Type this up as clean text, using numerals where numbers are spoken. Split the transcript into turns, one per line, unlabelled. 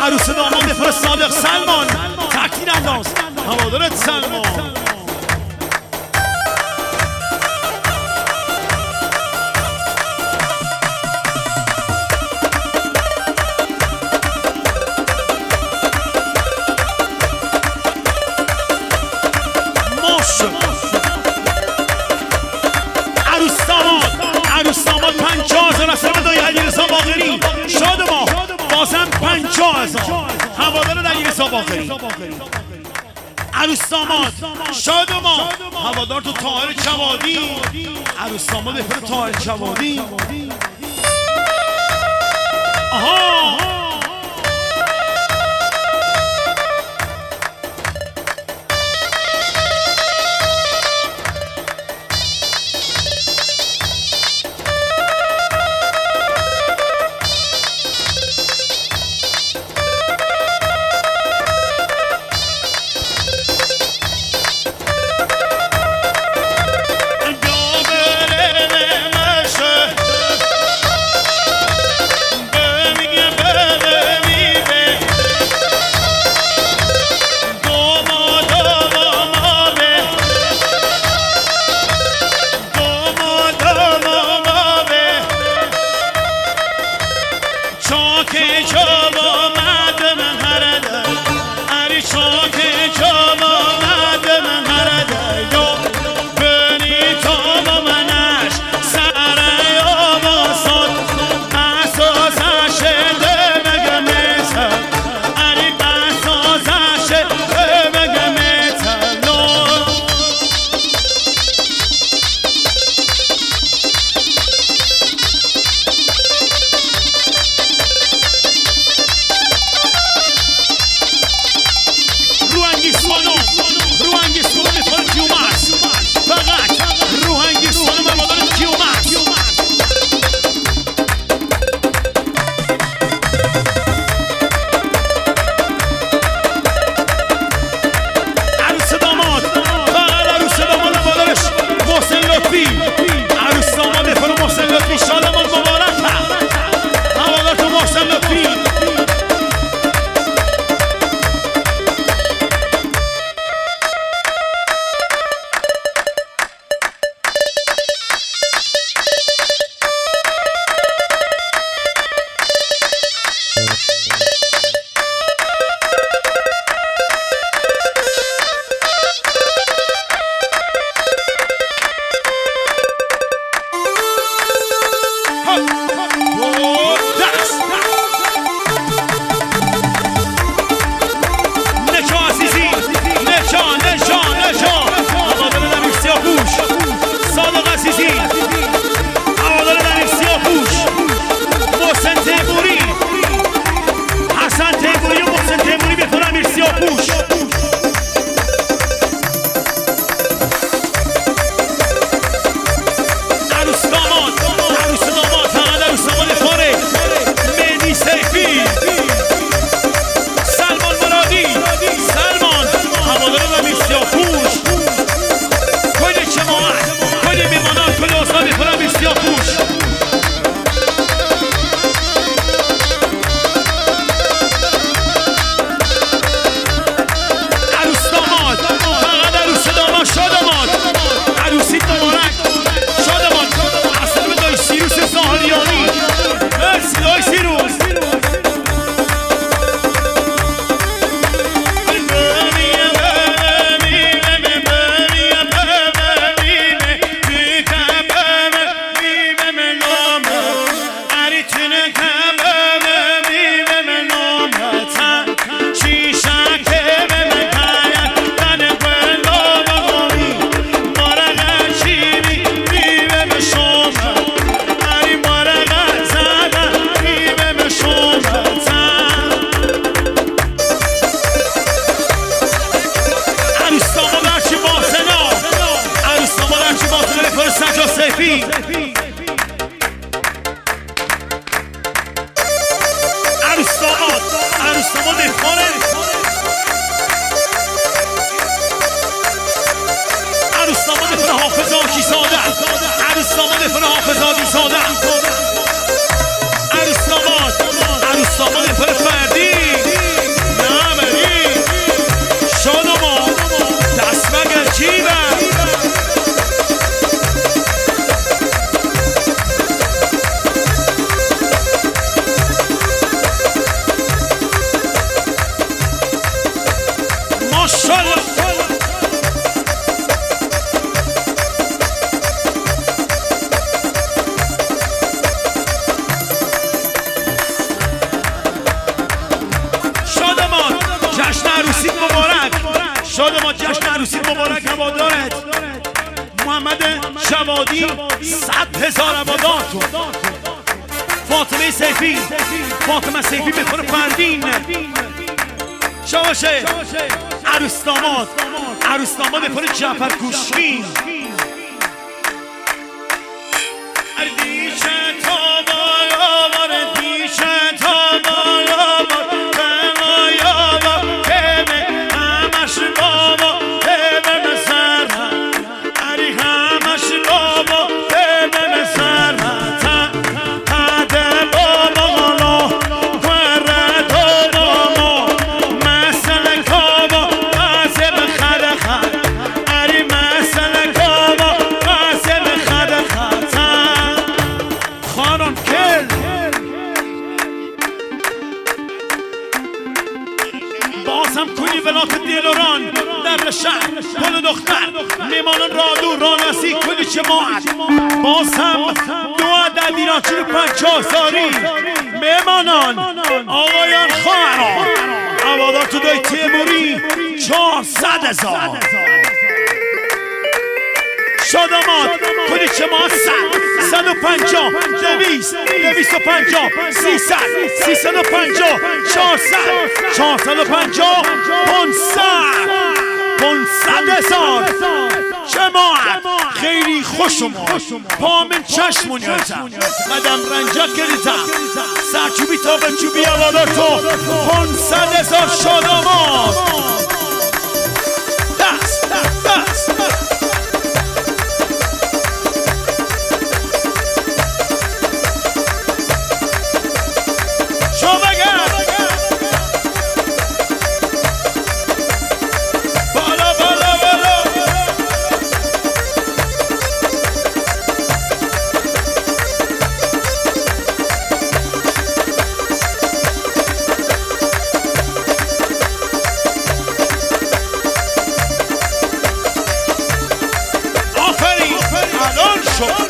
عروس داماد پر صادق سلمان تکتیر انداز هوادارت سلمان. عروس داماد 50,000 از طرف دایی علیرضا باقری. شادمان بازم 50,000 هوادار علیرضا باقری. عروس داماد شادمان هوادار تو طاهر جوادی. عروس داماد بفر طاهر جوادی. آها عروس داماد پر فردی هوادارت محمد جوادی 100,000 آبادان. فاطمه سیفی بکنه فردین شاشه. عروس داماد بکنه جعفر کوشکی. بازم کنی ولات دیلوران در شهر پل دختر میمانان رادو رانسی کنی جماعت. بازم دعا در دیراچین 50,000 میمانان آقایان خواهران هوادار تو دای تیموری 400,000 شادامات کنی جماعت 150 200 250 300 350 400 450 500,000 جماعت خیلی خوش اومد. پامن چشمون یادم قدم رنجت گریزم سرچوبی تا به چوبی هوادار تو 500,000 شادامات. دست الان شد